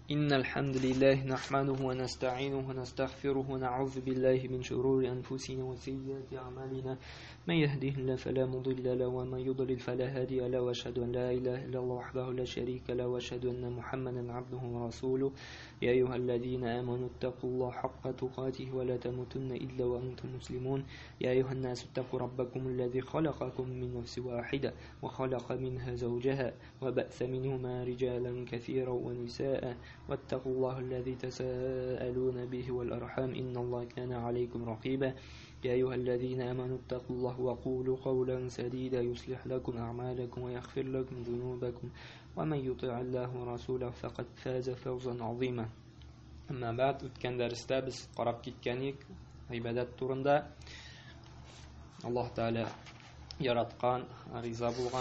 إن الحمد لله نحمده ونستعينه ونستغفره ونعوذ بالله من شرور أنفسنا وسيئات أعمالنا من يهده الله فلا مضل له ومن يضلل فلا هادي له وأشهد أن لا إله إلا الله وحده لا شريك له وأشهد أن محمدا عبده ورسوله يا أيها الذين آمنوا اتقوا الله حق تقاته ولا تموتن إلا وأنتم مسلمون يا أيها الناس اتقوا ربكم الذي خلقكم من نفس واحدة وخلق منها زوجها وبأث منهما رجالا كثيرا ونساء واتقوا الله الذي تساءلون به والأرحام إن الله كان عليكم رقيبا يا أيها الذين آمنوا اتقوا الله وقولوا قولا سديدا يصلح لكم أعمالكم ويغفر لكم ذنوبكم ومن يطع الله ورسوله فقد فاز فوزا عظيما أما بعد o'tgan darsda biz qarab ketgandik ibodat turida Alloh taolo yaratgan rizo bo'lgan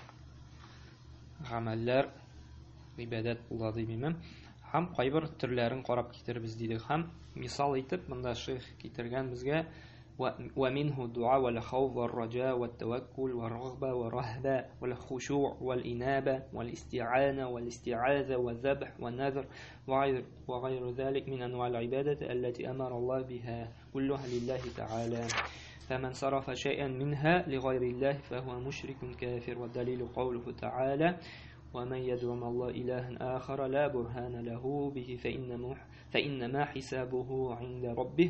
amallar ibodat bo'ladi deyman. Ham qaybir turlarini qarab ketiribmiz deydi. Ham misol aytib bunda shayx keltirgan bizga ومنه الدعاء والخوف والرجاء والتوكل والرغبة والرهبة والخشوع والإنابة والاستعانة والاستعاذة والذبح والنذر وغير ذلك من أنواع العبادة التي أمر الله بها كلها لله تعالى فمن صرف شيئا منها لغير الله فهو مشرك كافر والدليل قوله تعالى ومن يدعو مع الله إلها آخر لا برهان له به فإنما حسابه عند ربه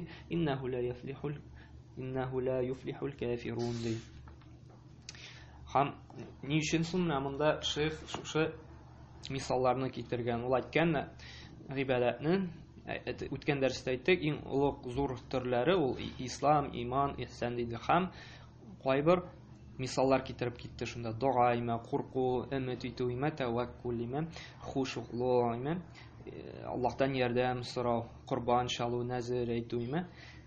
إنه لا يفلح الكافرون دي. Ham ni үшін сонда мында шейх шушы мисалларны китерген. Ул айткан гыйбадатның үткән дәрестә әйттек, иң улуг зур төрләре ул ислам, иман, ихсан диде. Ham кайбер мисаллар китереп китте шунда. Дуа име, курку, өмет итү име, тәвәккүл име, хушуклу име, Аллаһтан ярдәм сорау, курбан чалу, назар әйтү име.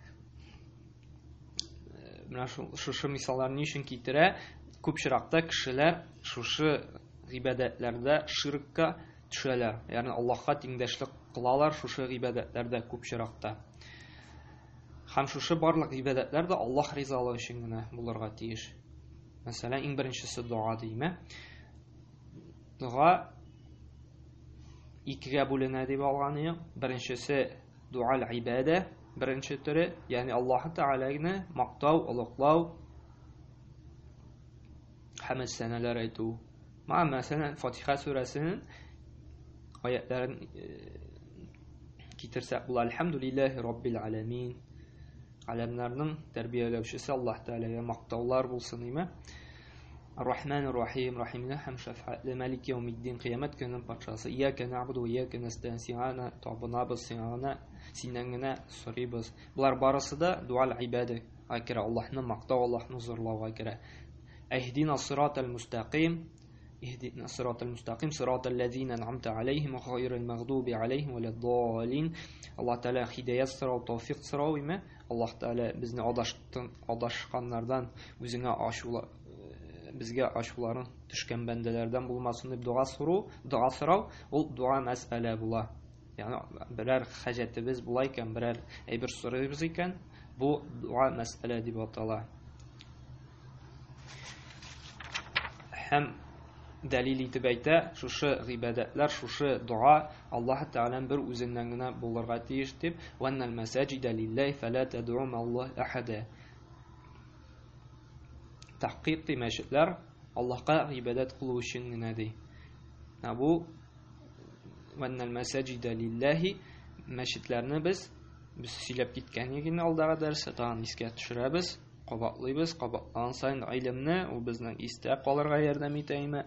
Менә шушы мисалларны өчен китерә. Күп чиракта кешеләр шушы гыйбадәтләрдә ширкка төшәләр. Ягъни Аллаһка тиңдәшлек кылалар шушы гыйбадәтләрдә күп чиракта. Һәм шушы барлык гыйбадәтләр дә Аллаһ ризалыгы өчен генә булырга тиеш. Мәсәлән, иң беренчесе дуа диме. Дуа икегә бүленә дип алганы. Беренчесе дуа al-ибада, birinchi turi, ya'ni Alloh taolani maqtov, ulug'lov, hamd sanalar aytу. Masalan, Fotiha surasining oyatlarini keltirsak, bu alhamdulillahi robbil alamin. Alamlarning tarbiyalovchisi Alloh taolaga maqtovlar bo'lsin deymi? Ar-Rahmanir Rahim, Rahimna ham shafaatli, Malik yawmiddin, qiyomat kuni podshosi. Iyyaka na'budu va iyyaka nasta'in, ta'bunabız sinangina so'raymiz. Bular barasida dual ibada akira, Allohni maqtov, Allohni zo'rlowga akira. Ihdina siratal mustaqim, ihdina siratal mustaqim, siratal ladzina an'amta alayhim ghayril maghdubi alayhim waladdallin. Alloh taolo hidayat so'rov, tawfiq so'raymi? Alloh taolo bizni adashganlardan o'zingga ashula bizga ashularini tushgan bandalardan bo'lmasin deb duo so'rov, ul duo mas'ala bo'la. Ya'ni biror hajatimiz bo'la ekan, biror ayber so'raymiz ekan, bu duo mas'ala deb ataladi. Ham dalil etib ayta, şuшы g'ibadatlar, şuшы duo Alloh taolaning bir o'zidan gina bo'lirga tegish deb, "Vannal masajida lillahi fala tad'u ma'allohi ahada." Tahqiqiy masjidlar Allohga ibodat qilish uchun gina dey. Bu "Vannal masajida lillahi" masjidlarni biz сөйләп киткәннеген алдагы дәрестә искә төшерәбез, кабатлыйбыз, кабатлан сайын илемне ул безнең истә калырга ярдәм итәме.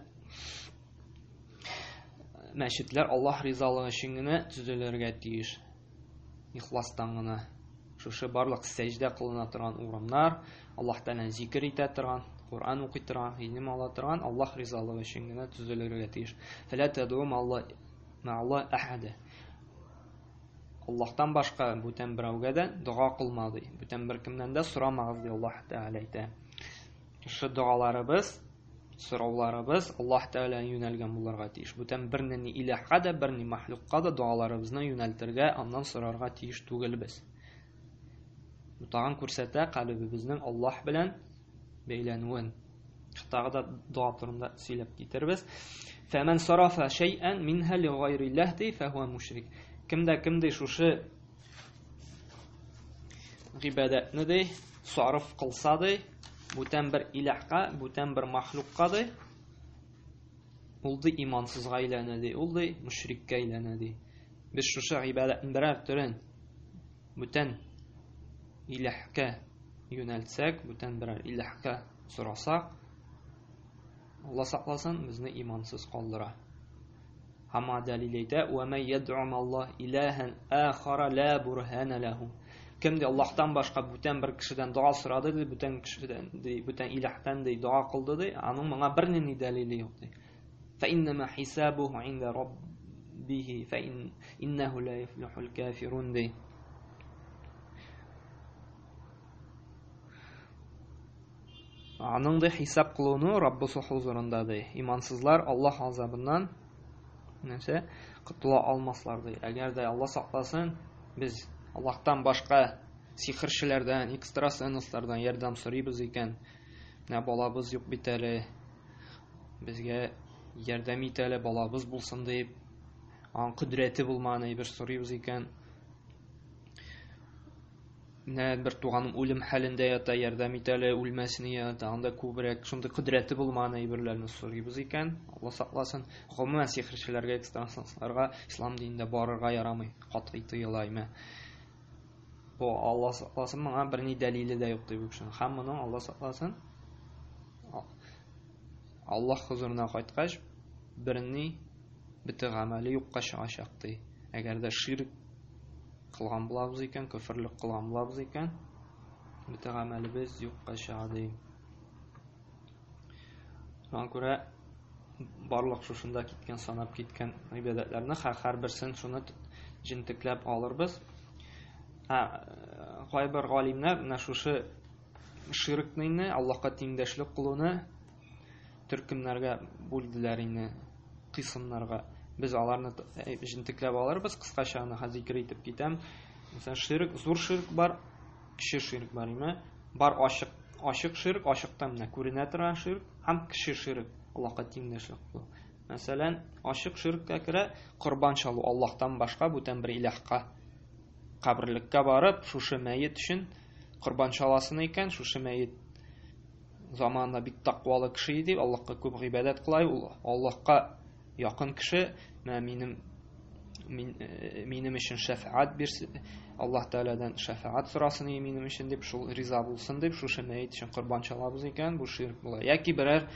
Мәчетләр Аллаһ ризалыгы өчен генә төзелергә тиеш. Ихластан гына. Шушы барлык сәҗдә кылына торган урыннар, Аллаһ Тәгалә зикр итә торган, Кур'ан укый торган, илм ала торган Аллаһ ризалыгы өчен генә төзелергә тиеш. Фәлә тәд'у мa'аллаһи ахада. Аллаһтан башка бүтән берәүгә дә дуа кылмады. Бүтән беркемнән дә сорамагыз ди Аллаһ Тәгалә әйтә. Шушы дуаларыбыз, сорауларыбыз Аллаһ Тәгаләгә юнәлгән булырга тиеш. Бүтән бернени илаһка да, берни мәхлукка да дуаларыбызны юнәлтергә, аннан сорарга тиеш түгелбез. Бу тагын күрсәтә калбыбызның Аллаһ белән бәйләнүен. Тагы да дуа турында сөйләп китербез. فمن صرف شيئا منها لغير الله دي فهو مشرك. كمدا شوشي ғибадатны дей сарыф қылса дей бүтән бір иләхқа, бүтән бір махлуққа дей ул дей имансызға әйләнә дей, ул дей мушриккә әйләнә дей. Без шушы ғибадатның берәр төрен бүтән иләхкә юнәлтсәк, бүтән берәр иләхкә сорасак, Алла сакласын, безне имансыз калдыра. Һәм дәлил әйтә: "Ва ман йад'у Аллаһ илаһан ахара ла бурһана лаху." Кемде Аллаһтан башка бүтән бер кешедән дуа сорады ди, бүтән кешедән ди, бүтән иләхтән ди дуа кылды ди, аның моңа бернинди дәлиле юк ди. Фа иннама хисабуһу инда раббиһи фа иннаху ла юфлихул кафирун ди. Аның да хисап кылуны Раббысы хузурында ди. Имансызлар Аллаһ азабыннан нәрсә кутыла алмаслар ди. Әгәр дә Алла сакласын, без Аллаһтан башка сихерчеләрдән, экстрасенслардан ярдәм сорыйбыз икән, менә балабыз юк бит әле, безгә ярдәм ит әле, балабыз булсын дип, аның кудрәте булмаган әйбер сорыйбыз икән, менә бер туганым үлем хәлендә ята, ярдәм ит әле, үлмәсен ята, анда күбрәк шундый кудрәте булмаган әйберләрне сорыйбыз икән, Алла сакласын. Гомумән сихерчеләргә, экстрасенсларга ислам динендә барырга ярамый, катгый тыела име. Бу Алла сакласын, моңа берни дәлиле дә юк дип үкшен. Һәм моның Алла сакласын, Аллаһ хузурына кайткач, берни бите гамәле юкка чыгачак ди. Әгәр дә ширк кылган булабыз икән, күфрлек кылган булабыз икән, бите гамәлебез юкка чыга ди. Шуңа күрә барлык шушында киткән, санап киткән ибадәтләрне һәрберсен шуны җентекләп алырбыз. Кайбер галимнәр менә шушы ширкны, Аллаһка тиңдәшлек кылуны төркемнәргә бүлделәр инде, кысымнарга. Без аларны җентекләп алырбыз, кыскача аны хәзер итеп китәм. Мәсәлән, ширк, зур ширк бар, кичә ширк бар име? Бар ачык ширк, ачыктан менә күренә торган ширк һәм кичә ширк, Аллаһка тиңдәшлек кылу. Мәсәлән, ачык ширккә керә корбан чалу, Аллаһтан башка бүтән бер иләхкә, каберлеккә барып, шушы мәйет өчен корбан чаласын икән, шушы мәйет заманында бик тақвалы кеше иде, Аллаһка күп гыйбадат кылай, ул Аллаһка якын кеше, минем өчен шафаат бирсен, Аллаһ Тәгаләдән шафаат сорасын минем өчен дип, шул риза булсын дип, шушы мәйет өчен корбан чалабыз икән, бу ширк була. Яки берәр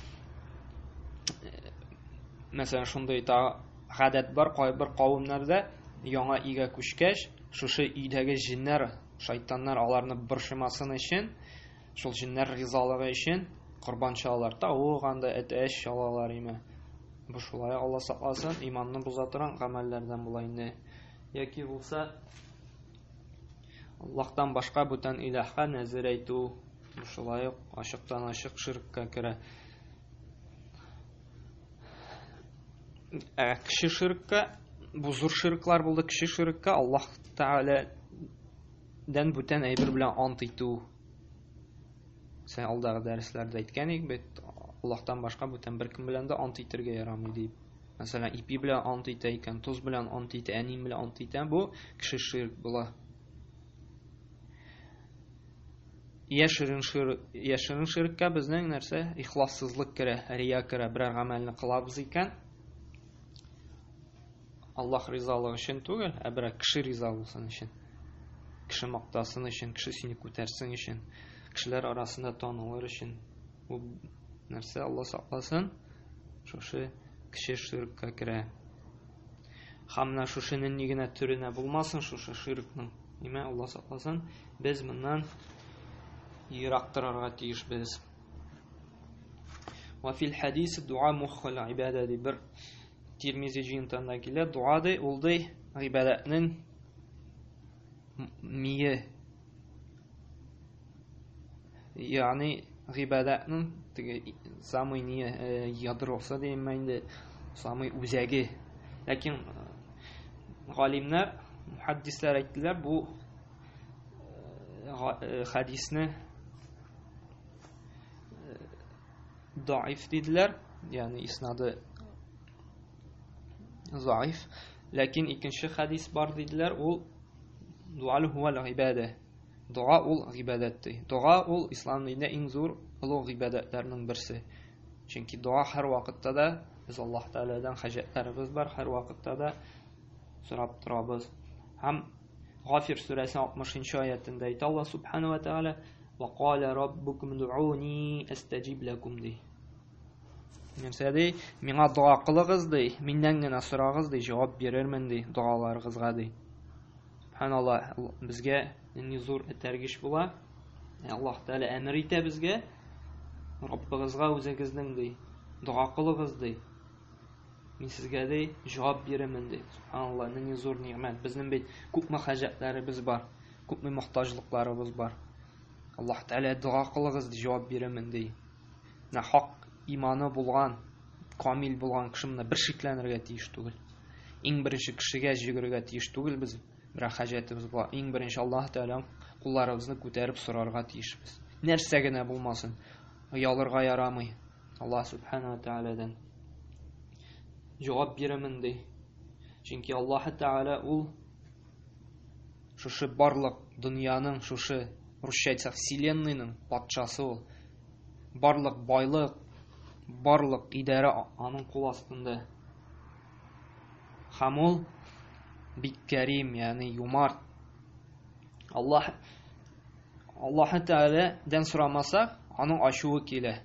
мәсәлән шундый гадәт бар, кайбер кавымнарда яңа өйгә күчкәч, шушы өйдәге җиннәр, шайтаннар аларны борчымасын өчен, шул җиннәр ризалыгы өчен корбан чалалар, тавык анда әтәч чалалар име. Бу шулай, Алла сакласын, иманны буза торган гамәлләрдән була инде. Яки булса Аллаһтан башка бүтән илаһка назар әйтү, бу шулай ачыктан ачык ширккә керә. Кеше ширккә, бу зур ширклар булды, кеше ширккә Аллаһ Тәгаләдән бүтән әйбер белән ант итү. Сен алдагы дәресләрдә әйткән идек бит, Аллаһтан башка бүтән беркем белән дә ант итәргә ярамый дип. Мәсәлән, ипи белән ант итә икән, туз белән ант итә, әним белән ант итә, бу кеше ширк була. Яшерин ширккә безнең нәрсә? Ихлассызлык керә, рия керә, берәр гамәлне кылабыз икән, Аллаһ ризалыгы өчен түгел, ә берәр кеше риза булсын өчен. Кеше мактасын өчен, кеше сине күтәрсен өчен, кешеләр арасында танылыр өчен. Бу нәрсә, Алла сакласын, шушы кеше ширккә керә. Һәм менә шушының ни генә төренә булмасын, шушы ширкның. Ниме, Алла сакласын, без моннан ерак торырга тиешбез. Ва фил хадис дуа муххал ибада ди бер Тирмизи җыентында килә, дуа ди, ул ди гыйбадәтнең мие. Ягъни гыйбадәтнең теге самый ядросы дигән инде, самый үзәге. Ләкин галимнәр, мухаддислар әйттеләр, бу хадисне даиф диделәр, ягъни иснады zaif. Lakin икенче хадис бар диделәр, ул дуа хуал гыйбадә. Дуа ул гыйбадәттер. Дуа ул ислам динендә иң зур улуг гыйбадәтләрнең берсе. Чөнки дуа һәр вакытта да без Аллаһ Тәгаләдән хаҗәтләребез бар, һәр вакытта да сорап торабыз. Һәм Гафир сүрәсенең 60-нчы аятында әйтә Аллаһ Субханаһу ва Тәгалә: "Ва кала раббукум ду'уни астаҗиб лакум" ди. Нәрсәди? Миңа дуа кылыгыз ди, миннән генә сорагыз ди, җавап бирермен ди дуаларыгызга ди. Субханаллаһ, безгә ни зур тәргиш була. Аллаһ Тәгалә әмер итә безгә, Раббыгызга үзегезнең ди, дуа кылыгыз ди. Мин сезгә ди җавап бирермен ди. Субханаллаһ, ни зур нигъмәт. Безнең бит күпме хаҗәтләребез бар, күпме мохтаҗлыкларыбыз бар. Аллаһ Тәгалә дуа кылыгыз ди, җавап бирермен ди. Хак иманы булган, камил булган кеше менә бер шикләнергә тиеш түгел. Иң беренче кешегә җигәргә тиеш түгел без. Бер хаҗәтебез бар. Иң беренче Аллаһ Тәгалә кулларыбызны күтәреп сорарга тиешбез. Нәрсә генә булмасын, ялырга ярамый. Аллаһ Субханаһу ва Тәгаләдән җавап бирәмен ди. Чөнки Аллаһ Тәгалә ул шушы барлык дөньяның, шушы русча әйтсәк вселенныйның патшасы ул. Барлык байлык, барлык идарә аның кул астында. Һәм ул бик кәрим, ягъни юмарт. Аллаһ Тәгаләдән сорамасак, аның ачуы килә.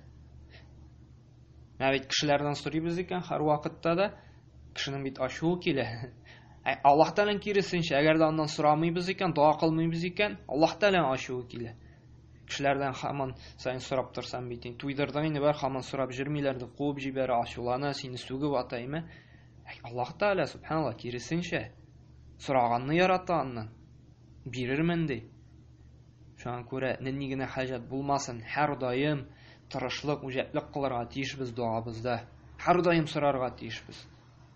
Бит кешеләрдән сорыйбыз икән, һәр вакытта да кешенең бит ачуы килә. Аллаһ Тәгаләнең киресенчә, әгәр дә аннан сорамыйбыз икән, дуа кылмыйбыз икән, Аллаһ Тәгаләнең ачуы килә. Кешеләрдән һаман сайын сорап торсам бит, туйдырдың инде бар, һаман сорап җөрмиләр ди, куып җибәрә, ачулана, сине сүгеп атаймы? Аллаһ Тәгалә Субханаллаһ киресенчә сораганны ярата аннан. Бирермен ди. Шуңа күрә нинди генә хаҗат булмасын, һәр даим тырышлык, үҗәтлек кылырга тиешбез дуабызда. Һәр даим сорарга тиешбез.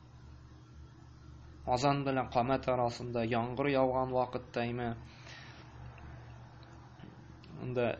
Азан белән камәт арасында, яңгыр яуган вакыттаймы, анда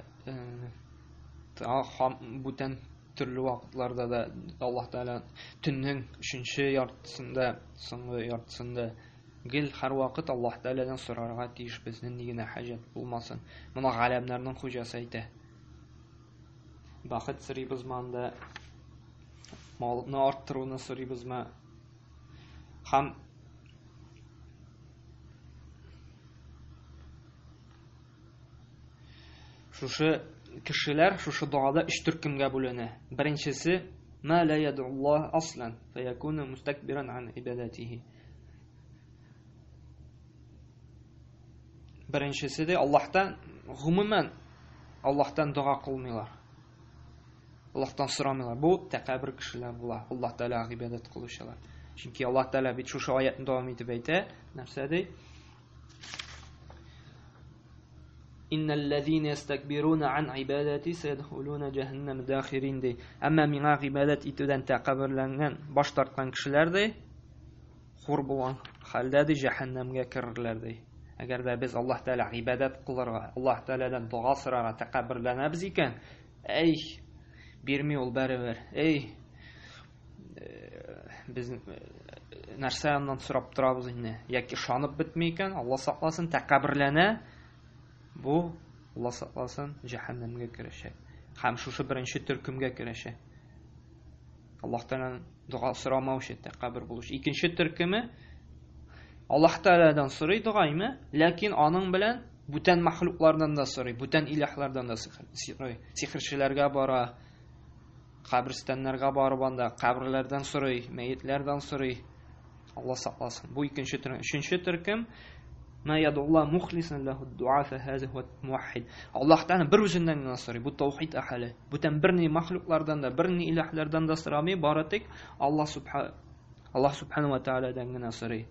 бүтән төрле вакытларда да Аллаһ Тәгалә төннең 3нче яртысында, соңгы яртысында гел һәр вакыт Аллаһ Тәгаләдән сорарга тиешбез, нинди генә хаҗат булмасын. Моны галәмнәрнең хуҗасы әйтә. Бахыт сорыйбызмы анда, малны арттыруны сорыйбызмы? Һәм шушы кешеләр шушы дуада 3 төркемгә бүленә. Беренчесе ма ла ядуллаһ аслан фаякуну мустакбиран ан ибадатихи. Беренчесе дә Аллаһтан гомумән Аллаһтан дуа кылмыйлар. Аллаһтан сорамыйлар. Бу тәкәббер кешеләр була. Аллаһ Тәгалә гыйбадәт кылучылар. Чөнки Аллаһ Тәгалә бит шушы аятны дәвам итеп әйтә, нәрсә ди? Иннәлләзина ястакбируна ан ибадати сайадхулуна җаһаннам дахирин ди. Әмма миңа гыйбадәт итүдән тәкәбберләнгән, баш тарткан кешеләр ди, хур булган хәлдә ди җаһаннамга кирерләр ди. Әгәр дә без Аллаһ Тәгалә гыйбадәт кылырга, Аллаһ Тәгаләдән дуа сорарга тәкәбберләнәбез икән, бирми ул бәрабәр. Без нәрсә аннан сорап торабыз инде? Яки ышанып бетми икән, Алла сакласын, тәкәбберләнә, бу Алла сакласын җаһаннамга керәчәк. Һәм шушы беренче төркемгә керәчәк. Аллаһ Тәгаләдән дуа сорамаучы, тәкәббер булучы. Икенче төркеме Аллаһ Тәгаләдән сорый дугаймы, ләкин аның белән бүтән мәхлуклардан да сорый, бүтән илаһлардан да сорый. Сихерчеләргә бара, каберстаннарга барып анда каберләрдән сорый, мәетләрдән сорый. Алла сакласын. Бу икенче төркем. Өченче төркем ма ядулла мухлисан лаху дуа фа һаза хуа муахид. Аллаһ Тәгалә бер үзеннән генә сорый. Бу таухид әһле. Бүтән берни мәхлуклардан да, берни илаһлардан да сорамый, бары тик Аллаһ Субханаһу ва Тәгаләдән генә сорый.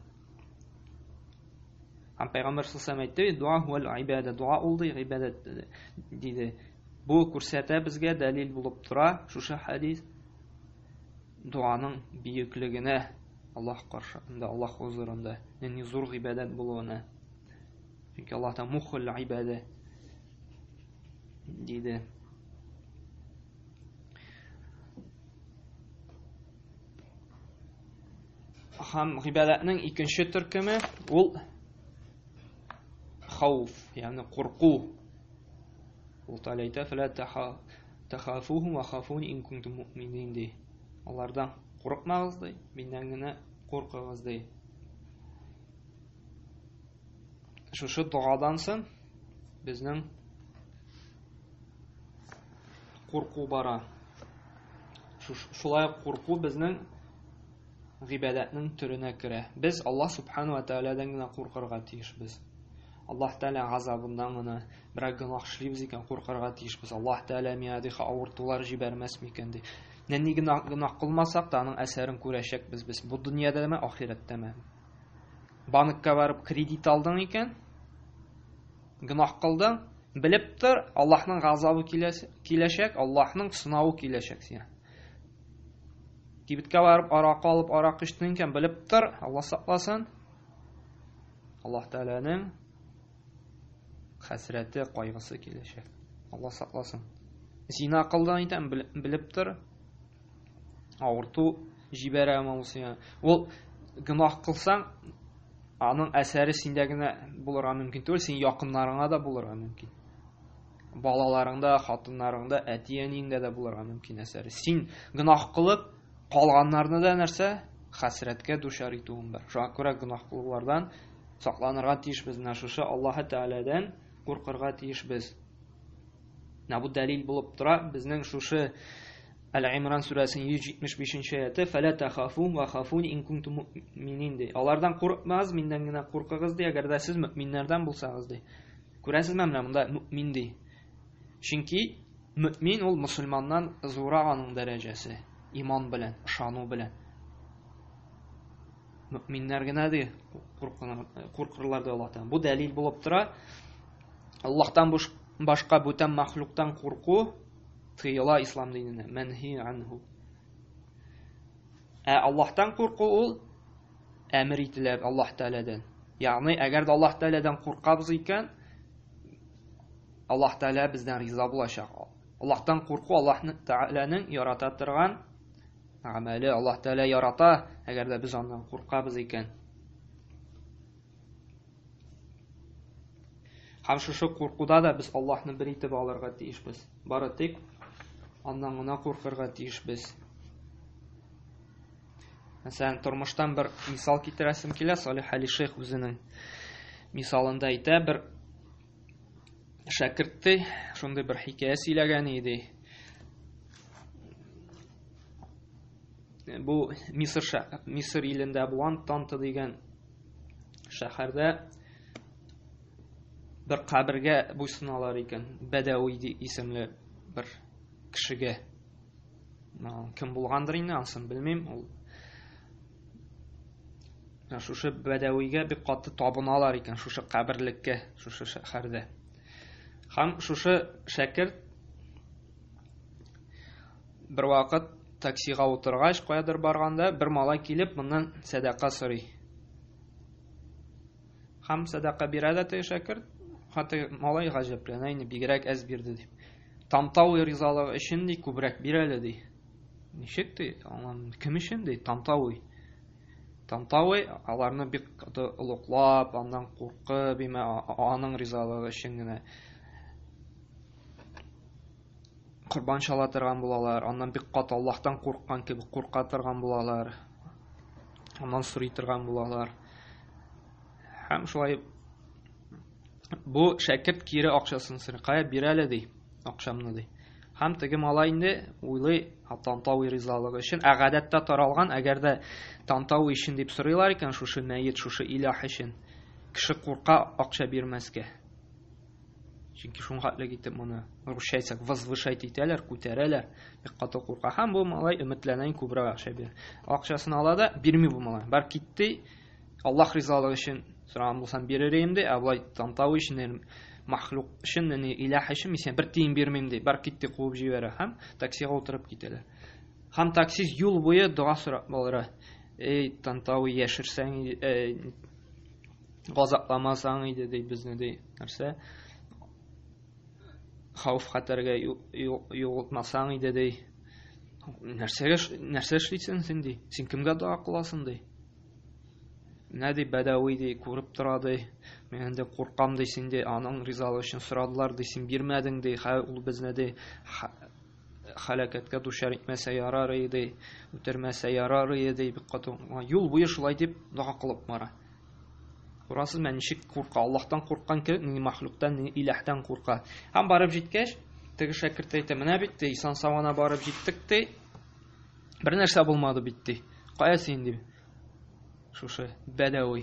Һәм Пәйгамбәр саллаллаһу алейһи ва сәлләм әйтте, дуа хуа ибадә, дуа ул ди гыйбадәт диде. Бу күрсәтә безгә дәлил булып тора шушы хадис дуаның бийеклегенә, Аллаһ каршысында, Аллаһ хузурында, нинди зур гыйбадәт булуына. Чөнки Аллаһ мухул ибадә диде. Һәм гыйбадәтнең икенче төркеме ул хауф, ягъни курку. Ул талайта фәлә тахафухум ва хафуни ин кунтум муъминин ди. Алардан курыкмагыз ди, миннән генә куркыгыз ди. Шушы дуадан соң безнең курку бара. Шулай курку безнең гыйбадәтнең төренә керә. Без Аллаһ субхану ва тааладан гына куркырга тиешбез. Аллаһ Таала газабыннан гына бер гынах эшлибез икән куркырга тиешбез. Аллаһ Таала миядә авыртулар җибәрмәс микән ди. Нәни гынах кылмасак та аның әсәрен күрәчәкбез без. Бу дөньядамы, ахираттамы. Банкка барып кредит алдың икән, гынах кылдың, белеп тор, Аллаһның газабы киләчәк, Аллаһның сынавы киләчәк сиңа. Кибеткә барып арак алып арак эчтең икән, белеп тор, Аллаһ сакласын. Аллаһ Тааланың хәсрәте, кайгысы киләчәк. Аллаһ сакласын. Зина кылдың икән, белеп тор, авырту җибәрә мөсия. Ул гынах кылсаң, аның әсәре синдә генә булырга мөмкин түгел, син якыннарыңа да булырга мөмкин. Балаларыңда, хатыннарыңда, әти-әниеңдә дә булырга мөмкин әсәре. Син гынах кылып калганнарны да нәрсә? Хәсрәткә дучар итүең бар. Шуңа күрә гынах кылулардан сакланырга тиешбез. Шушы Аллаһ Тааладан куркырга тиешбез. Бу дәлил булып тора безнең шушы Әл-Имран сүрәсенең 175-нче аяты «Фәлә тахафун ва хафуни ин кунтум муъминин» ди. Алардан курыкмагыз, миннән генә куркыгыз ди, әгәр дә сез мөэминнәрдән булсагыз ди. Күрәсезме, менә монда мөэмин ди. Чөнки мөэмин ул мусульманнан зурак аның дәрәҗәсе, иман белән, ышану белән. Мөэминнәр генә ди куркырлар ди Аллаһтан. Бу дәлил булып тора. Аллаһтан башка бүтән махлуктан курку тыела ислам диненә, манхи анху. Аллаһтан курку ул әмер ителә Аллаһ Тааладан. Ягъни әгәр дә Аллаһ Тааладан куркабыз икән, Аллаһ Таала бездән риза булачак. Аллаһтан курку Аллаһ Тааланың ярата торган гамәле. Аллаһ Таала ярата, әгәр дә без аннан куркабыз икән. Һәм шушы куркуда да без Аллаһны бер итеп алырга тиешбез. Бары тик аннан гына куркырга тиешбез. Мәсәлән, тормыштан бер мисал китерәсем килә. Салих Али шейх үзенең мисалында әйтә, бер шәкерте шундый бер хикәя сөйләгән иде. Бу Мисыр илендә булган Танта дигән шәһәрдә бер кабергә буйсыналар икән. Бәдәви исемле бер кешегә. Кем булгандыр инде, ансын белмим. Ул шушы бәдәвигә бик каты табыналар икән, шушы каберлеккә, шушы шәһәрдә. Һәм шушы шәкерт бер вакыт таксига утыргач, каядыр барганда, бер малай килеп, моннан садака сорый. Һәм садака бирә дә шәкерт. Хәтта малай гаҗәпләнә, инде бигрәк әз бирде дип. Тантауи ризалыгы өчен ди күбрәк бирә әле ди. Ничек ди? Кем өчен ди? Тантауи. Тантауи аларны бик улуклап, андан куркып, аның ризалыгы өчен генә курбан чала торган булалар. Аннан бик каты Аллаһтан курккан кебек курка торган булалар. Аннан сорый торган булалар. Һәм шулай бу шәкерт кире акчасын сорый. Кая бирә әле ди? Акчамны ди. Һәм теге малай инде уйлый, Тантауи ризалыгы өчен гадәттә таралган, әгәр дә Тантауи өчен дип сорыйлар икән, шушы мәйет, шушы илаһ өчен, кеше курка акча бирмәскә. Чөнки шуңа хәтле китеп моны русча әйтсәк, возвышать итәләр, күтәрәләр, бик каты курка. Һәм бу малай өметләнә, күбрәк акча бир. Акчасын ала да бирми бу малай. Бар китте, Аллаһ ризалыгы өчен сораган булсам бирер идем ди, Абылай Тантауи өчен махлук өчен, илаһ өчен мисән бер тиен бирмим ди. Бар китте, куып җибәрә. Һәм таксига утырып китәләр. Һәм таксист юл буе дуа сорап балыра. Эй, Тантауи, яшерсәң, газапламасаң иде ди безне ди. Нәрсә? Хауф хәтәргә югылтмасаң иде ди. Нәрсә эшлисең син ди? Син кемгә дуа кыласың ди? Менә ди бәдәви ди күреп тора ди. Мен инде куркам ди, син ди аның ризалыгы өчен сорадылар ди, син бирмәдең ди. Ул безне ди халакәткә дучар итмәсә ярар иде, үтермәсә ярар иде, бик каты юл буе шулай дип дога кылып бара. Күрәсезме, ничек курка, Аллаһтан курккан кебек, ни мәхлуктан, ни илаһтан курка. Һәм барып җиткәч, теге шәкерт әйтә, менә бит ди, сан савана барып җиттек ди. Бер нәрсә булмады бит ди. Кая син ди? Шушы бәдәви.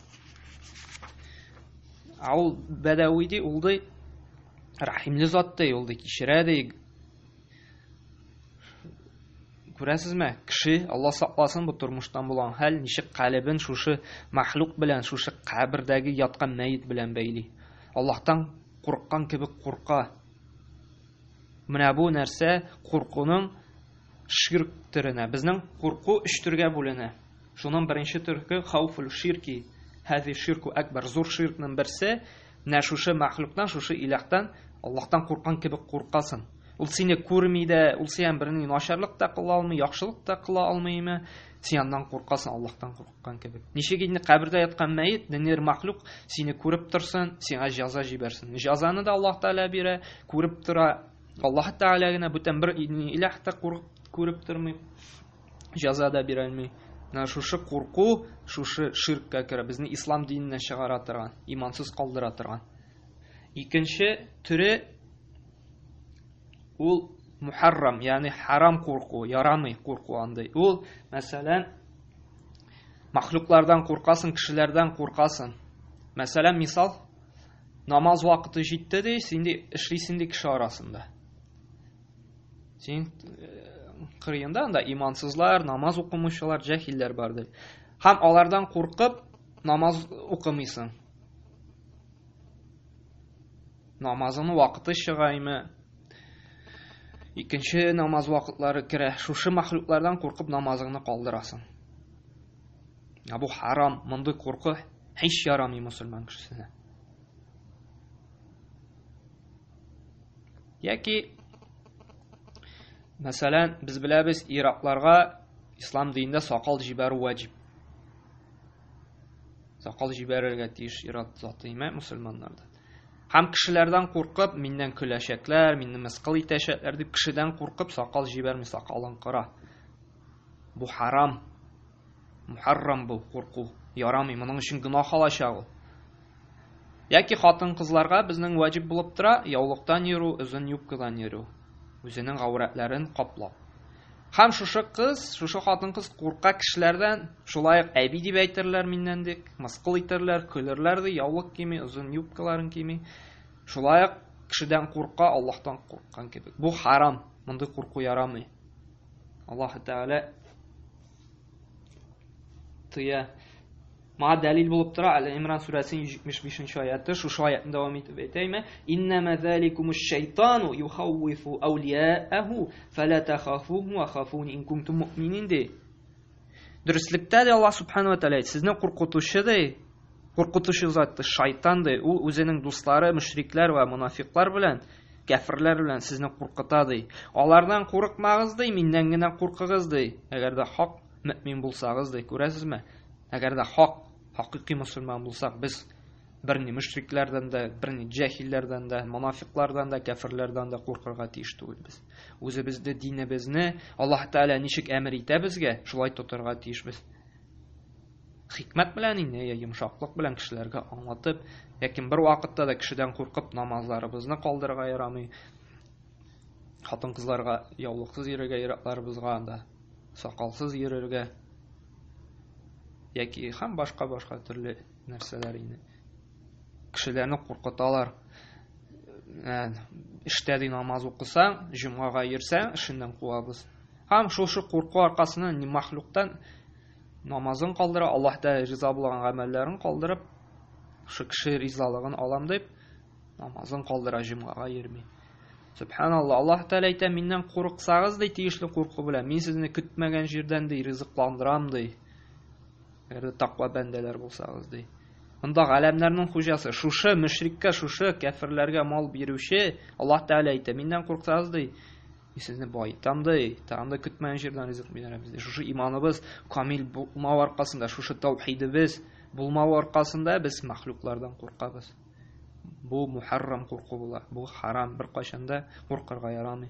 Ул бәдәви ди, ул ди рәхимле зат ди, ул ди кичерә ди. Күрәсезме, кеше Алла сакласын бу тормыштан булган хәл, ничек калыбын шушы мәхлук белән, шушы кабердәге яткан мәйет белән бәйли. Аллаһтан курккан кебек курка. Менә бу нәрсә куркуның ширк төренә. Безнең курку 3 төргә бүленә. Шуның беренче төрке хауфул ширки. Хәзи ширку акбар, зур ширкның берсе, менә шушы мәхлуктан, шушы илаһтан Аллаһтан курккан кебек куркасың. Ул сине күрми дә, ул сиңа берни начарлык та кыла алмый, яхшылык та кыла алмыймы? Син аннан куркасың, Аллаһтан курккан кебек. Ничек инде кабердә яткан мәйет, динер мәхлук сине күреп торсын, сиңа җәза җибәрсен. Җәзаны да Аллаһ Тәгалә бирә, күреп тора. Аллаһ Тәгалә генә бүтән бер илаһ та күреп тормый. Җәза да бирә алмый. Менә шушы курку, шушы ширккә керә, безне ислам диненнән чыгара торган, имансыз калдыра торган. Икенче төре ул мухаррам, ягъни харам курку, ярамый курку андай. Ул, мәсәлән, мәхлуклардан куркасың, кешеләрдән куркасың. Мәсәлән, мисал, намаз вакыты җитте ди, син ди эшлисең ди кеше арасында. Син кырыенда анда имансызлар, намаз укымышлар, җаһилләр бар ди. Һәм алардан куркып намаз укымыйсың. Намазның вакыты чыгаймы? Икенче намаз вакытлары керә. Шушы мәхлуклардан куркып намазыңны калдырасың. Бу харам, мондый курку һич ярамый мусульман кешесенә. Яки мәсәлән, без беләбез, иракларга ислам динендә сакал җибәрү ваҗиб. Сакал җибәрергә тиеш ирак заты име мусульманнарда. Һәм кешеләрдән куркып, миннән көләчәкләр, минне мыскыл итәчәкләр дип кешедән куркып сакал җибәрми, сакалын кыра. Бу харам. Мухаррам бу курку. Ярамый, моның өчен гынах алачак ул. Яки хатын-кызларга безнең ваҗиб булып тора, яулыктан йөрү, узын юбкадан йөрү. Үзенең гаврәтләрен каплап. Һәм шушы кыз, шушы хатын-кыз курка кешеләрдән, шулай әби дип әйтерләр миннән дик, мыскыл итерләр, көлерләр ди, яулык кими, узын юбкаларын кими. Шулай кешедән курка, Аллаһтан курккан кебек. Бу харам, мондый курку ярамый. Аллаһ Тәгалә тыя. Ма дәлил булып тора, Әл-Имран сүрәсенең 75-нче аяты, шушы аятны дәвам итеп әйтәме? Иннама заликумуш шайтану юхаввифу аулияаху фала тахафуһу ва хафуни ин кунтум муъминин ди. Дөрестлектә дә Аллаһ Субхану ва Тәгалә сезне куркытучы ди. Куркытучы зат шайтан ди. Ул үзенең дуслары, мөшрикләр ва мунафиклар белән, кафирләр белән сезне куркыта ди. Алардан курыкмагыз ди, миннән генә куркыгыз ди. Әгәр дә хак мөэмин булсагыз ди, күрәсезме? Әгәр дә хакыйкый мусульман булсак, без берни мөшрикләрдән дә, берни җаһилләрдән дә, мунафиклардан да, кафирләрдән дә куркырга тиеш түгелбез. Үзебезне, динебезне Аллаһ Тәгалә ничек әмер итә безгә, шулай тотарга тиешбез. Хикмәт белән инде, йомшаклык белән кешеләргә аңлатып, ләкин бер вакытта да кешедән куркып намазларыбызны калдырырга ярамый. Хатын-кызларга яулыксыз йөрергә иракларыбызга да, сакалсыз йөрергә яки һәм башка төрле нәрсәләр инде. Кешеләрне куркыталар. Эштә ди намаз укысаң, җомгага йөрсәң, эшеннән куабыз. Һәм шушы курку аркасыннан ни мәхлуктан намазын калдыра, Аллаһ та риза булган гамәлләрен калдырып, шу кеше ризалыгын алам дип, намазын калдыра, җомгага йөрми. Субханаллах, Аллаһ Тәгалә әйтә, миннән курыксагыз ди, тиешле курку белән, мин сезне көтмәгән җирдән ди ризыкландырам ди. Әгәр тақва бәндәләр булсагыз ди. Монда галәмнәрнең хуҗасы, шушы мөшриккә, шушы кафирләргә мал бирүче, Аллаһ Тәгалә әйтә, миннән курыксагыз ди, сезне байтам ди, тагында көтмәгән җирдән ризык бирәбез ди. Шушы иманыбыз камил булмау аркасында, шушы таухидыбыз, булмау аркасында без мәхлуклардан куркабыз. Бу мухаррам курку була. Бу харам, бер кайчанда куркырга ярамый.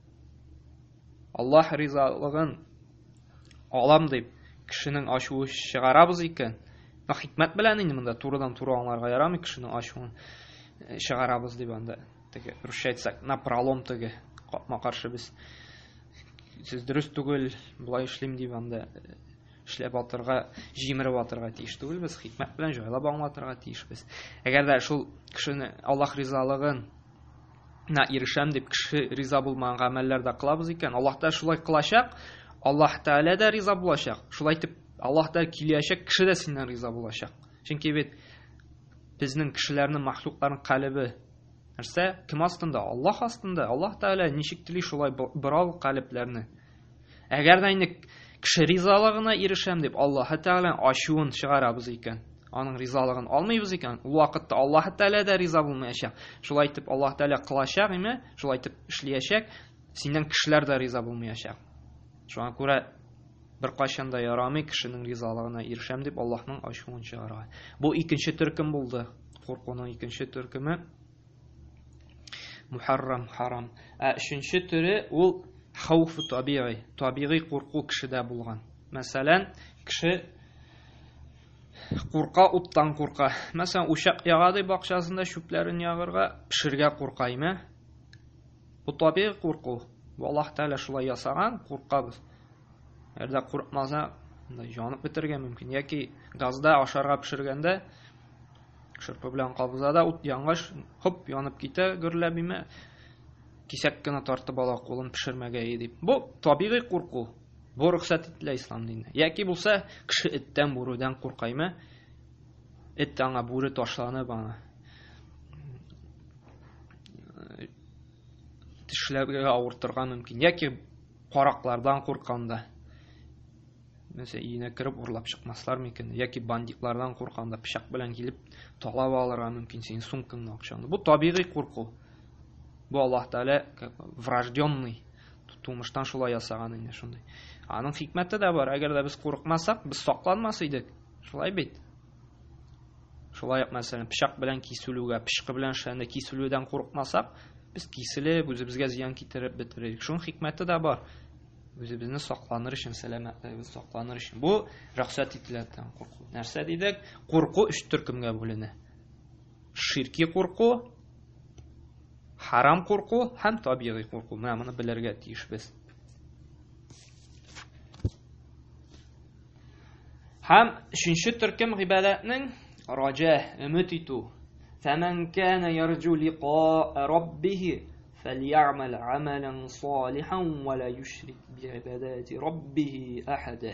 Аллаһ ризалыгын алам дип кешенең ачуы чыгарабыз икән. Хикмәт белән инде монда турыдан-туры аңларга ярамый кешенең ачуын чыгарабыз дип анда. Теге русча әйтсәк, напролом теге капма-каршы без сез дөрес түгел, булай эшлим дип анда эшләп атырга, җимереп атырга тиеш түгел, без хикмәт белән җайлап аңлатырга тиешбез. Әгәр дә шул кешене Аллаһ ризалыгын на ирешәм дип кеше риза булмаган гамәлләрдә кылабыз икән, Аллаһ та шулай кылачак, Аллаһ Тәгалә дә риза булачак. Шулай итеп Аллаһ та киләчәк, кеше дә синнән риза булачак. Чөнки бит безнең кешеләрнең мәхлукларның калбы нәрсә? Кем астында? Аллаһ астында. Аллаһ Тәгалә ничек тели шулай бирал калбләрне. Әгәр дә инде кеше ризалыгына ирешәм дип Аллаһ Тәгалә ачуын чыгарабыз икән, аның ризалыгын алмыйбыз икән, ул вакытта Аллаһ Тәгалә дә риза булмаячак. Шулай итеп Аллаһ Тәгалә кылачак име? Шулай итеп эшләячәк, синнән кешеләр дә риза булмаячак. Шуңа күрә бер кайчан да ярамый кешенең ризалыгына ирешәм дип Аллаһның ачуын чыгарга. Бу икенче төркем булды. Куркуның икенче төркеме мухаррам, харам. Өченче төре ул хауф табигый. Табигый курку кешедә булган. Мәсәлән, кеше курка, уттан курка. Мәсәлән, учак ягады бакчасында чүпләрен ягырга, пешергә куркаймы? Бу табигый курку. Аллаһ Тәгалә шулай ясаган, куркабыз. Әгәр куркмаса, янып бетергә мөмкин. Яки газда ашарга пешергәндә шырпы белән кабызада ут яңгаш, хоп, янып китә, гөрләп име. Кисәк кенә тартып ала кулын пешермәгә дип. Бу табигый курку. Бу рөхсәт ителә ислам динендә. Яки булса, кеше эттән, бүредән куркаймы? Эт аңа бүре ташланып аңа тешләргә авыртырга мөмкин. Яки караклардан куркканда. Мәсәлән, өенә кирип урлап чыкмаслар микән? Яки бандитлардан куркканда пычак белән килеп талап алырга мөмкин синең сумкаңны, акчаңны. Бу табигый курку. Бу Аллаһ Тәгалә врожденный, тумыштан шулай ясаган инде шундый. Аның хикмәте дә бар. Әгәр дә без курыкмасак, без сакланмас идек. Шулай бит. Шулай ук мәсәлән, пычак белән кисүлүгә, пычкы белән шәндә кисүлүдән курыкмасак, без киселеп, үзебезгә зыян китереп бетерик. Шуның хикмәте дә бар. Үзебезне сакланыр өчен, сәламәтлегебезне сакланыр өчен. Бу рөхсәт ителгән курку. Нәрсә дидек? Курку 3 төркемгә бүленә. Ширки курку, харам курку һәм табигый курку. Менә моны белергә тиешбез. Һәм 3нче төркем гыйбадәтнең раҗа, өмет итү. فَمَنْ كَانَ يَرْجُو لِقَاءَ رَبِّهِ فَلْيَعْمَلْ عَمَلًا صَالِحًا وَلَا يُشْرِكْ بِعِبَادَاتِ رَبِّهِ أَحَدًا.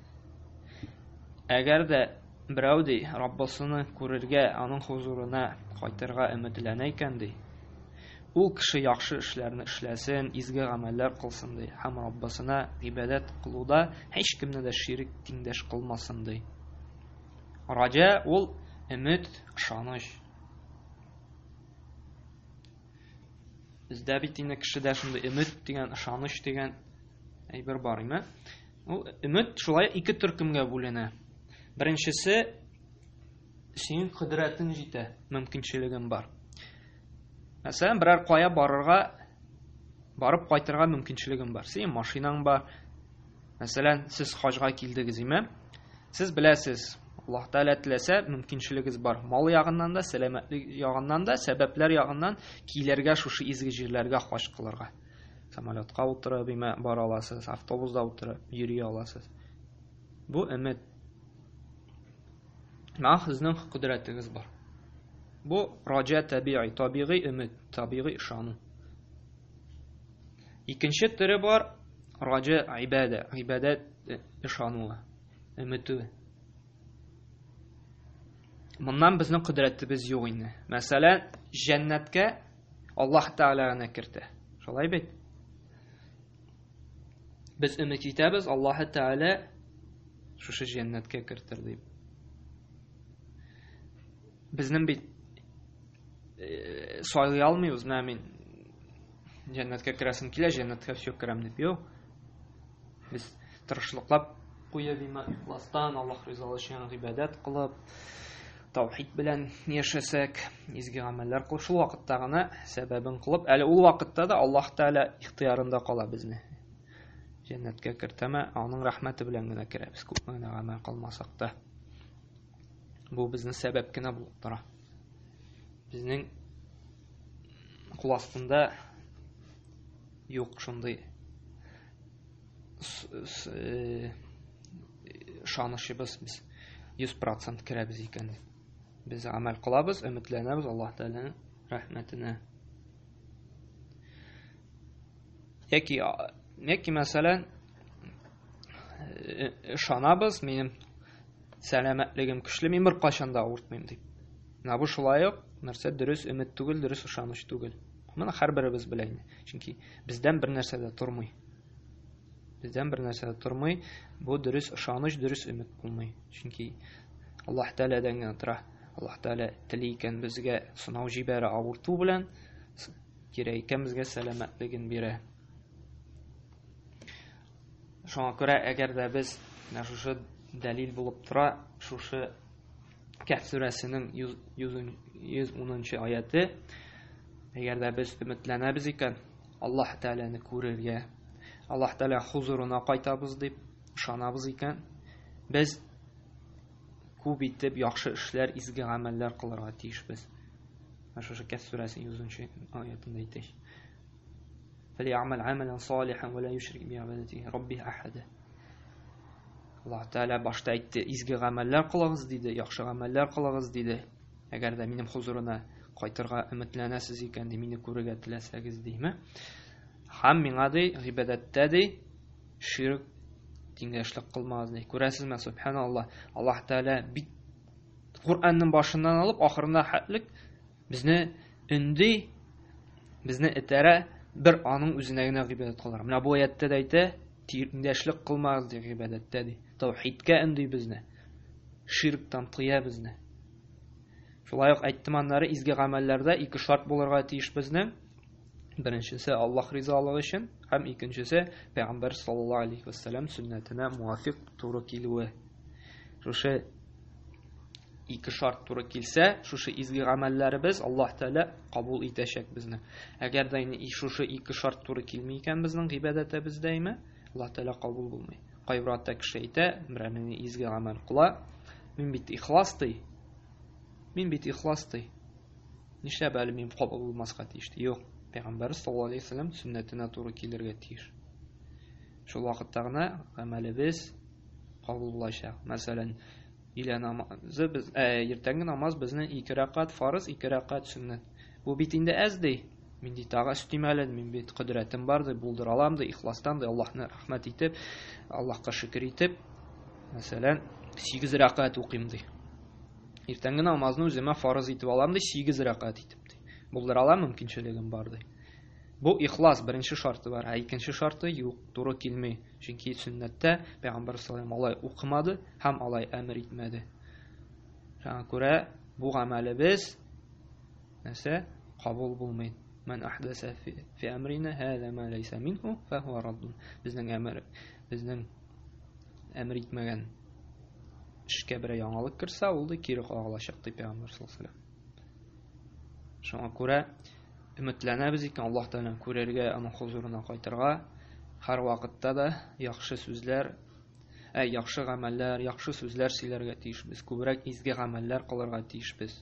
Әгәр дә берәү ди Раббысыны күрергә, аның хузурына кайтырга өметләнә икән ди, ул кеше яхшы эшләрне эшләсен, изге гамәлләр кылсын ди, һәм Раббысына гыйбадәт кылуда һеч кемне дә ширик тиңдәш кылмасын ди. Раҗа ул өмет, ышаныч. Бездә бит инде кешедә шундый өмет дигән, ышаныч дигән әйбер бар име? Ул өмет шулай 2 төркемгә бүленә. Беренчесе, синең кудрәтең җитә, мөмкинчелегең бар. Мәсәлән, берәр кая барып кайтырга мөмкинчелегең бар. Синең машинаң бар. Мәсәлән, сез хаҗга килдегез име? Сез беләсез, Аллаһ Тәгалә теләсә, мөмкинчелегез бар. Мал ягыннан да, сәламәтлек ягыннан да, сәбәпләр ягыннан килергә шушы изге җирләргә хаҗ кылырга. Самолетка утырып бара аласыз, автобуста утырып йөри аласыз. Бу өмет. Сезнең кудрәтегез бар. Бу раҗа табигый, табигый өмет, табигый ышану. Икенче төре бар, раҗа ибадә, ибадәт ышануы, өмете. Моннан безнең кудрәтебез юк инде. Мәсәлән, җәннәткә Аллаһ Тәгалә генә кертә. Шулай бит. Без өмет итәбез, Аллаһ Тәгалә шушы җәннәткә кертер дип. Безнең бит сайлый алмыйбыз, мин җәннәткә керәсем килә, җәннәткә все керәм дип юк. Без тырышлыклап куя бima ихластан, Аллаһ ризалашын гыйбадат кылып, таухид белән яшәсәк, изге гамәлләр кылып, шул вакытта гына сәбәбен кылып, әле ул вакытта да Аллаһ Тәала ихтыярында кала безне. Җәннәткә кертәме, аның рәхмәте белән генә керәбез, күпме генә гамәл кылмасак та. Бу безнең сәбәп кенә булып тора. Безнең кул астында юк шундый шанышыбыз без 100% керәбез икән. Без гамәл кылабыз, өметләнәбез Аллаһ Тәаланың рәхмәтенә. Яки мәсәлән, ышанабыз, минем сәламәтлегем көчле, мин бер кашан да авыртмыйм дип. Менә бу шулай ук нәрсә дөрес өмет түгел, дөрес ышаныч түгел. Моны һәрберебез белә инде. Чөнки бездән бер нәрсә дә тормый. Бездән бер нәрсә дә тормый. Бу дөрес ышаныч, дөрес өмет булмый. Чөнки Аллаһ Тәаладан гына тора. Аллаһ Тәала теле икән безгә сынау җибәрә авырту белән, кирәк икән безгә сәламәтлеген бирә. Шуңа күрә, әгәр дә без шушы дәлил булып тора, шушы Кәһф сүрәсенең 110-нчы аяты, әгәр дә без өметләнәбез икән Аллаһ Тәаланы күрергә, Аллаһ Тәала хузурына кайтабыз дип ышанабыз икән, без күп итеп яхшы эшләр, изге гамәлләр кылырга тиешбез. Шушы Кәһф сүрәсенең 100-нчы аятында әйтә. فَلْيَعْمَلْ عَمَلًا صَالِحًا وَلَا يُشْرِكْ بِعِبَادَةِ رَبِّهِ أَحَدًا. Аллаһ Тәала башта әйтте, изге гамәлләр кылыгыз диде, яхшы гамәлләр кылыгыз диде. Әгәр дә минем хузурына кайтырга өметләнәсез икән, мине күрергә теләсәгез диме? Һәм миңа ди гыйбадәттә ди ширк тиңдәшлек кылмагыз ди. Күрәсезме, субханаллаһ, Аллаһ Тәала бит Куранның башыннан алып ахырына хәтлек безне өнди, безне этәрә бер аның үзенә генә гыйбадәт кылырга. Менә бу аятта да әйтә, тиңдәшлек кылмагыз ди гыйбадәттә ди. Таухидка өнди безне. Ширктан тыя безне. Шулай ук әйттеманнары изге гамәлләрдә ике шарт булырга тиеш безнең. Беренчесе Аллаһ ризалыгы өчен, һәм икенчесе Пәйгамбәр саллаллаһу алейһи ва саллям сөннәтенә муафиq туры килүе. Шушы ике шарт туры килсә, шушы изге гамәлләребез Аллаһ Тәала кабул итәчәк безне. Әгәр дә шушы ике шарт туры килми икән безнең гыйбадәтебездә име, Аллаһ Тәала кабул булмый. Кайбыратта кеше әйтә, берәүнең изге гамәл кыла, мин бит ихлас ди. Мин бит ихлас ди. Нишләп әле мин кабул булмаска тиеш? Юк, Пәйгамбәр саллаллаһу алейһи ва саллям сөннәтенә туры килергә тиеш. Шул вакытта гына гамәлебез кабул булачак. Мәсәлән, илә намазы без иртәнге намаз безнең 2 рәкать фарыз, 2 рәкать сөннәт. Бу бит инде әз ди. Мин ди тагы үстимәле, мин бит кудрәтем бар ди, булдыра алам ди, ихластан ди, Аллаһны рәхмәт итеп, Аллаһка шөкер итеп, мәсәлән, 8 рәкать укыйм ди. Иртәнге намазны үземә фарыз итеп алам ди, 8 рәкать итеп ди. Булдыра алам, мөмкинчелегем бар ди. Бу ихлас беренче шарты бар, икенче шарты юк, туры килми. Чөнки сөннәттә Пәйгамбәр саллаллаһу алай укымады һәм алай әмер итмәде. Шуңа күрә бу гамәлебез нәрсә кабул булмый. Мен ахдаса фи амрина һәза ма лайса минху фахуа раддун. Безнең әмер итмәгән эшкә бер яңалык керсә, ул да кире кагылачак ди Пәйгамбәр саллаллаһу алейһи ва саллям. Шуңа күрә өметләнәбез икән Аллаһ Тәаланы күрергә, аның хузурына кайтырга, һәр вакытта да яхшы сүзләр, яхшы гамәлләр, яхшы сүзләр сөйләргә тиешбез, күбрәк изге гамәлләр кылырга тиешбез.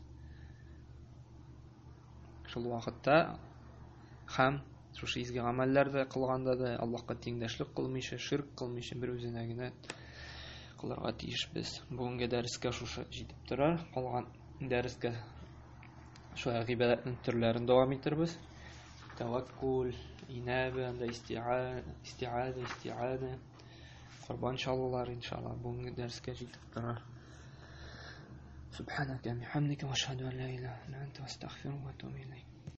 Шул вакытта һәм шушы изге гамәлләрдә кылганда да Аллаһка тиңдәшлек кылмыйча, ширк кылмыйча бер үзенә генә кылырга тиешбез. Бүгенге дәрескә шушы җитеп тора. Калган дәрескә шу гыйбадәтнең төрләрен дәвам иттербез. Таваккул, инаба, исти'ана, Корбан чалулар иншаллах бүгенге дәрескә җитеп тора. Субханака бихамдика ва ашһаду ан ла илаха илля анта астагфирука ва атубу илейк.